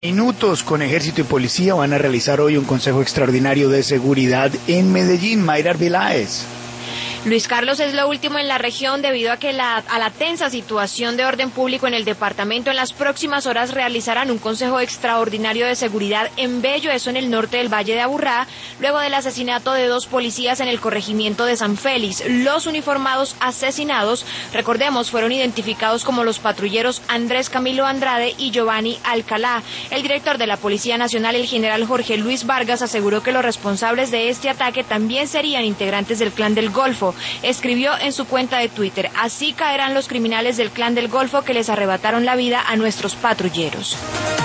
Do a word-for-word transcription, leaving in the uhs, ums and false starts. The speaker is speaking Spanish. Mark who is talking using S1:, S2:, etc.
S1: Minutos con Ejército y Policía van a realizar hoy un consejo extraordinario de seguridad en Medellín. Mayra Arbeláez.
S2: Luis Carlos, es lo último en la región debido a que la, a la tensa situación de orden público en el departamento. En las próximas horas realizarán un consejo extraordinario de seguridad en Bello, eso en el norte del Valle de Aburrá, luego del asesinato de dos policías en el corregimiento de San Félix. Los uniformados asesinados, recordemos, fueron identificados como los patrulleros Andrés Camilo Andrade y Giovanni Alcalá. El director de la Policía Nacional, el general Jorge Luis Vargas, aseguró que los responsables de este ataque también serían integrantes del Clan del Golfo. Escribió en su cuenta de Twitter: así caerán los criminales del Clan del Golfo que les arrebataron la vida a nuestros patrulleros.